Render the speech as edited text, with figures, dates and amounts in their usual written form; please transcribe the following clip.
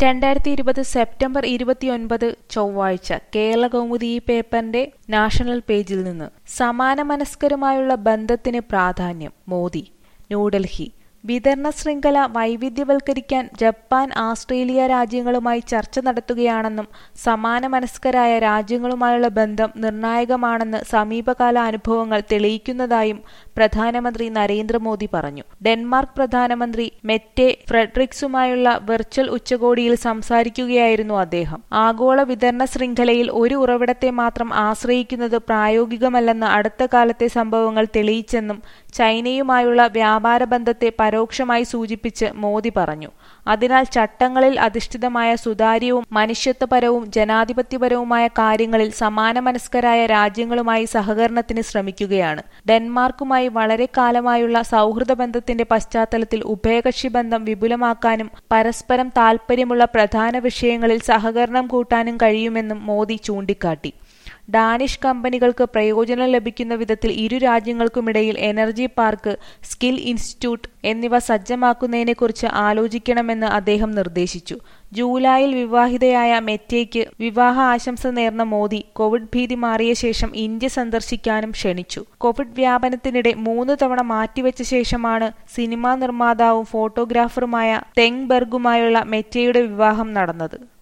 2020 September 29 ചൊവ്വാഴ്ച കേരളകൗമുദി ഈ പേപ്പറിന്റെ നാഷണൽ പേജിൽ നിന്ന് സമാനമനസ്കരുമായുള്ള ബന്ധത്തിന് പ്രാധാന്യം മോദി ന്യൂഡൽഹി വിതരണ ശൃംഖല വൈവിധ്യവൽക്കരിക്കാൻ ജപ്പാൻ ആസ്ട്രേലിയ രാജ്യങ്ങളുമായി ചർച്ച നടത്തുകയാണെന്നും സമാനമനസ്കരായ രാജ്യങ്ങളുമായുള്ള ബന്ധം നിർണായകമാണെന്ന് സമീപകാല അനുഭവങ്ങൾ തെളിയിക്കുന്നതായും പ്രധാനമന്ത്രി നരേന്ദ്രമോദി പറഞ്ഞു. ഡെൻമാർക്ക് പ്രധാനമന്ത്രി മെറ്റെ ഫ്രെഡറിക്സുമായുള്ള വെർച്വൽ ഉച്ചകോടിയിൽ സംസാരിക്കുകയായിരുന്നു അദ്ദേഹം. ആഗോള വിതരണ ശൃംഖലയിൽ ഒരു ഉറവിടത്തെ മാത്രം ആശ്രയിക്കുന്നത് പ്രായോഗികമല്ലെന്ന് അടുത്ത കാലത്തെ സംഭവങ്ങൾ തെളിയിച്ചെന്നും ചൈനയുമായുള്ള വ്യാപാര ബന്ധത്തെ പരോക്ഷമായി സൂചിപ്പിച്ച് മോദി പറഞ്ഞു. അതിനാൽ ചട്ടങ്ങളിൽ അധിഷ്ഠിതമായ സുതാര്യവും മനുഷ്യത്വപരവും ജനാധിപത്യപരവുമായ കാര്യങ്ങളിൽ സമാനമനസ്കരായ രാജ്യങ്ങളുമായി സഹകരണത്തിന് ശ്രമിക്കുകയാണ്. ഡെൻമാർക്കുമായി വളരെ കാലമായുള്ള സൗഹൃദ ബന്ധത്തിന്റെ പശ്ചാത്തലത്തിൽ ഉഭയകക്ഷി ബന്ധം വിപുലമാക്കാനും പരസ്പരം താൽപര്യമുള്ള പ്രധാന വിഷയങ്ങളിൽ സഹകരണം കൂട്ടാനും കഴിയുമെന്നും മോദി ചൂണ്ടിക്കാട്ടി. ഡാനിഷ് കമ്പനികൾക്ക് പ്രയോജനം ലഭിക്കുന്ന വിധത്തിൽ ഇരു രാജ്യങ്ങൾക്കുമിടയിൽ എനർജി പാർക്ക്, സ്കിൽ ഇൻസ്റ്റിറ്റ്യൂട്ട് എന്നിവ സജ്ജമാക്കുന്നതിനെക്കുറിച്ച് ആലോചിക്കണമെന്ന് അദ്ദേഹം നിർദ്ദേശിച്ചു. ജൂലൈയിൽ വിവാഹിതയായ മെറ്റേയ്ക്ക് വിവാഹ ആശംസ നേർന്ന മോദി കോവിഡ് ഭീതി മാറിയ ശേഷം ഇന്ത്യ സന്ദർശിക്കാനും ക്ഷണിച്ചു. കോവിഡ് വ്യാപനത്തിനിടെ 3 തവണ മാറ്റിവെച്ച ശേഷമാണ് സിനിമാ നിർമ്മാതാവും ഫോട്ടോഗ്രാഫറുമായ തെങ് ബെർഗുമായുള്ള മെറ്റേയുടെ വിവാഹം നടന്നത്.